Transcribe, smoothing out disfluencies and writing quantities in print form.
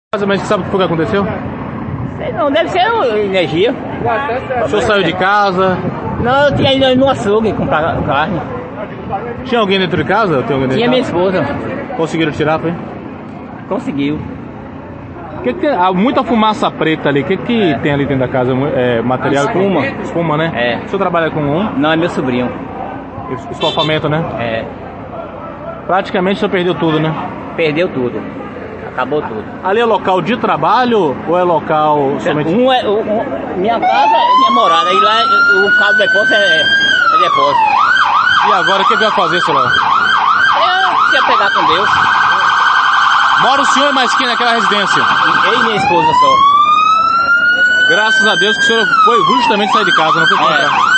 Mais ou menos, sabe o que foi que aconteceu? Sei não, deve ser energia. O senhor saiu de casa? Não, eu tinha ido no açougue comprar carne. Tinha alguém dentro de casa? Tem alguém dentro Tinha de minha casa? esposa. Conseguiram tirar, foi? Conseguiu. Muita fumaça preta ali. O que tem ali dentro da casa? Material? Espuma. Espuma, né? É. O senhor trabalha com Não, é meu sobrinho. estofamento, né? É. Praticamente o senhor perdeu tudo, né? Perdeu tudo. Acabou tudo. Ali é local de trabalho ou é local somente... Minha casa é minha morada. E lá o cabo do depósito é depósito. E agora, o que vai fazer, senhor? Eu ia pegar com Deus. Mora o senhor e mais quem naquela residência? Eu e minha esposa só. Graças a Deus que o senhor foi justamente sair de casa, não foi comprar.